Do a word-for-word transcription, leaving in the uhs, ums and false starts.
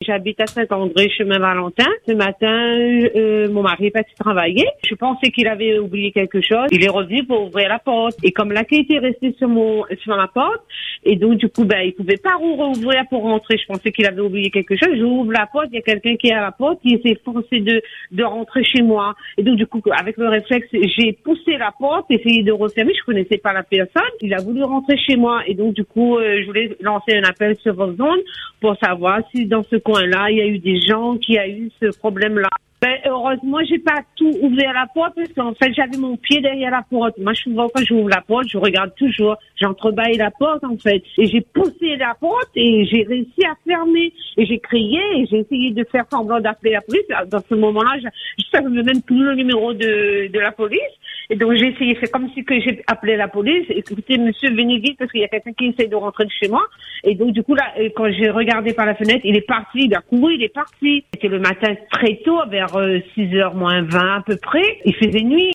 j'habite à Saint-André, chemin Valentin. Ce matin, euh, mon mari est parti travailler. Je pensais qu'il avait oublié quelque chose. Il est revenu pour ouvrir la porte. Et comme la clé était restée sur mon, sur ma porte, et donc du coup, ben, il pouvait pas rouvrir pour rentrer. Je pensais qu'il avait oublié quelque chose. J'ouvre la porte, il y a quelqu'un qui est à la porte, qui s'est forcé de, de rentrer chez moi. Et donc du coup, avec le réflexe, j'ai poussé la porte, essayé de refermer. Je connaissais pas la personne. Il a voulu rentrer chez moi. Et donc du coup, euh, je voulais lancer un appel sur votre zone pour savoir si dans ce coin-là, il y a eu des gens qui a eu ce problème-là. Ben, heureusement, j'ai pas tout ouvert la porte parce qu'en fait, j'avais mon pied derrière la porte. Moi, souvent, quand j'ouvre la porte, je regarde toujours. J'entrebâille la porte, en fait. Et j'ai poussé la porte et j'ai réussi à fermer. Et j'ai crié et j'ai essayé de faire semblant d'appeler la police. Dans ce moment-là, je ne savais même plus le numéro de, de la police. Et donc, j'ai essayé, c'est comme si que j'ai appelé la police. Écoutez, monsieur, venez vite parce qu'il y a quelqu'un qui essaie de rentrer de chez moi. Et donc, du coup, là, quand j'ai regardé par la fenêtre, il est parti, il a couru, il est parti. C'était le matin très tôt, vers six heures moins vingt à peu près. Il faisait nuit.